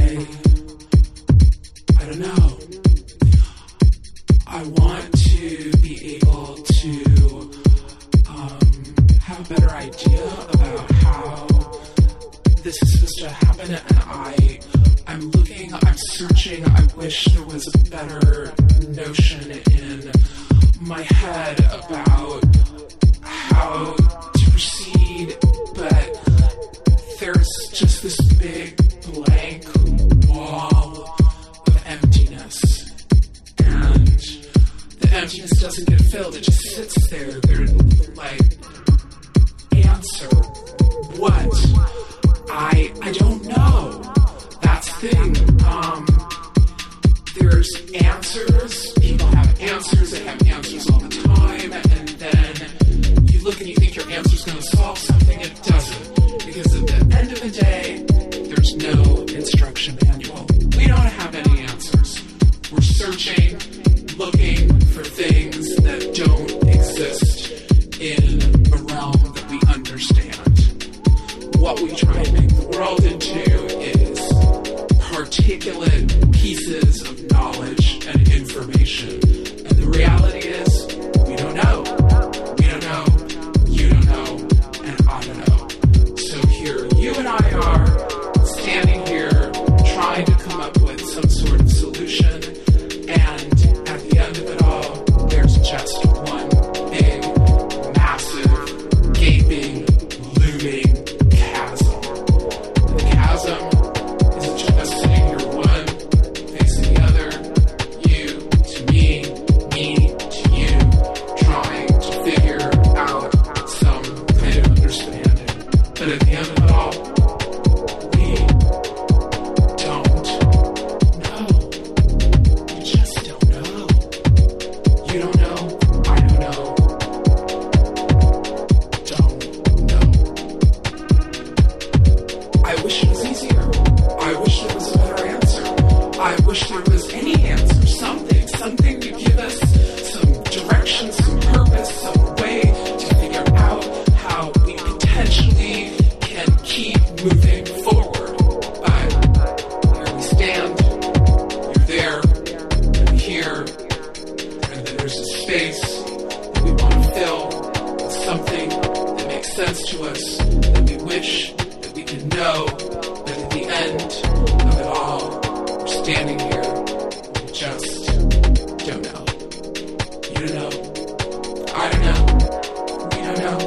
I don't know. I want to be able to have a better idea about how this is supposed to happen, and I'm searching. I wish there was a better notion in my head about how to proceed, but there's just this big blank wall of emptiness, and the emptiness doesn't get filled. It just sits there. There's like, answer what? I don't know. That's the thing. There's answers. People have answers. They have answers all the time. And then you look and you think your answer's going to solve something. It doesn't. Because at the end of the day, there's no instruction manual. We don't have any answers. We're searching, looking for things that don't exist in a realm that we understand. What we try and make the world into is particulate pieces of knowledge and information. And the reality is, we don't know. We don't know. You don't know. And I don't know. So here, you and I are standing here trying to come up with some sort of solution. And at the end of it all, there's just one big, massive, gaping, looming chasm. And the chasm isn't just sitting here one facing the other, you to me to you, trying to figure out some kind of understanding. But at the end of it all, we don't know. We just don't know. You don't know. I don't know. Don't know. I wish it was easier. I wish there was a better answer. I wish there was any answer. Something to give us some direction, some purpose, some way to figure out how we potentially can keep moving forward. But here we stand, you're there, I'm here, and then there's a space that we want to fill with something that makes sense to us, that we wish that we could know, but at the end of it all, we're standing here, we just don't know. You don't know. I don't know. We don't know.